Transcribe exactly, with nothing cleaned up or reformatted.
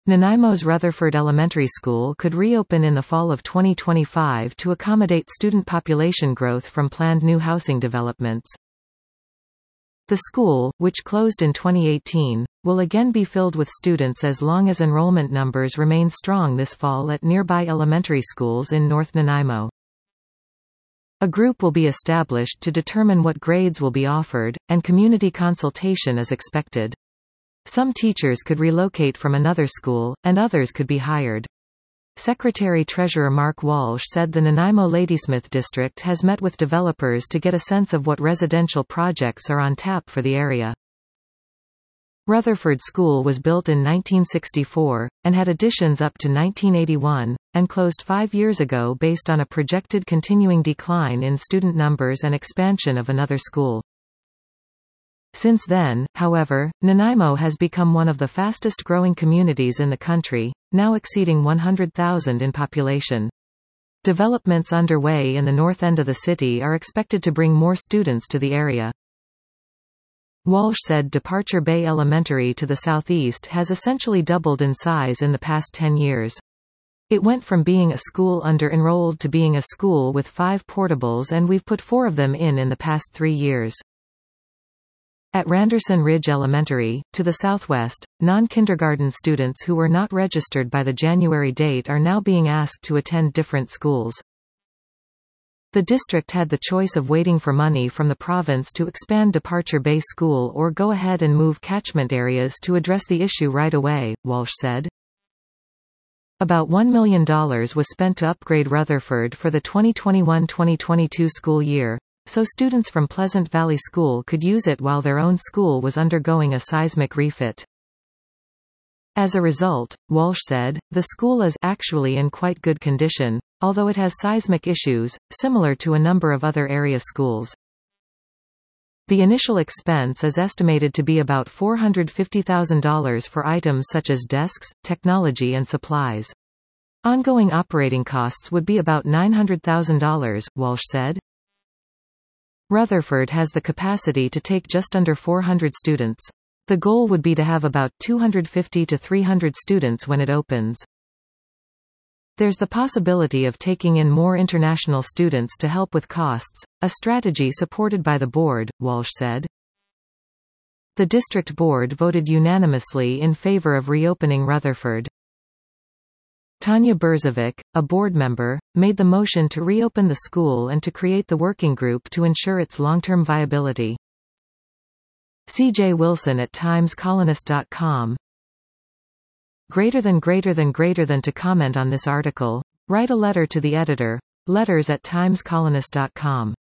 Nanaimo's Rutherford Elementary School could reopen in the fall of twenty twenty-five to accommodate student population growth from planned new housing developments. The school, which closed in twenty eighteen, will again be filled with students as long as enrollment numbers remain strong this fall at nearby elementary schools in North Nanaimo. A group will be established to determine what grades will be offered, and community consultation is expected. Some teachers could relocate from another school, and others could be hired. Secretary-Treasurer Mark Walsh said the Nanaimo Ladysmith District has met with developers to get a sense of what residential projects are on tap for the area. Rutherford School was built in nineteen sixty-four, and had additions up to nineteen eighty-one, and closed five years ago based on a projected continuing decline in student numbers and expansion of another school. Since then, however, Nanaimo has become one of the fastest-growing communities in the country, now exceeding one hundred thousand in population. Developments underway in the north end of the city are expected to bring more students to the area. Walsh said Departure Bay Elementary to the southeast has essentially doubled in size in the past ten years. It went from being a school under-enrolled to being a school with five portables, and we've put four of them in in the past three years. At Randerson Ridge Elementary, to the southwest, non-kindergarten students who were not registered by the January date are now being asked to attend different schools. The district had the choice of waiting for money from the province to expand Departure Bay School or go ahead and move catchment areas to address the issue right away, Walsh said. About one million dollars was spent to upgrade Rutherford for the twenty twenty-one twenty twenty-two school year, so students from Pleasant Valley School could use it while their own school was undergoing a seismic refit. As a result, Walsh said, the school is actually in quite good condition, although it has seismic issues, similar to a number of other area schools. The initial expense is estimated to be about four hundred fifty thousand dollars for items such as desks, technology and supplies. Ongoing operating costs would be about nine hundred thousand dollars, Walsh said. Rutherford has the capacity to take just under four hundred students. The goal would be to have about two hundred fifty to three hundred students when it opens. There's the possibility of taking in more international students to help with costs, a strategy supported by the board, Walsh said. The district board voted unanimously in favor of reopening Rutherford. Tanya Berzovic, a board member, made the motion to reopen the school and to create the working group to ensure its long-term viability. C J Wilson at times colonist dot com. Greater than greater than greater than to comment on this article, write a letter to the editor, letters at times colonist dot com.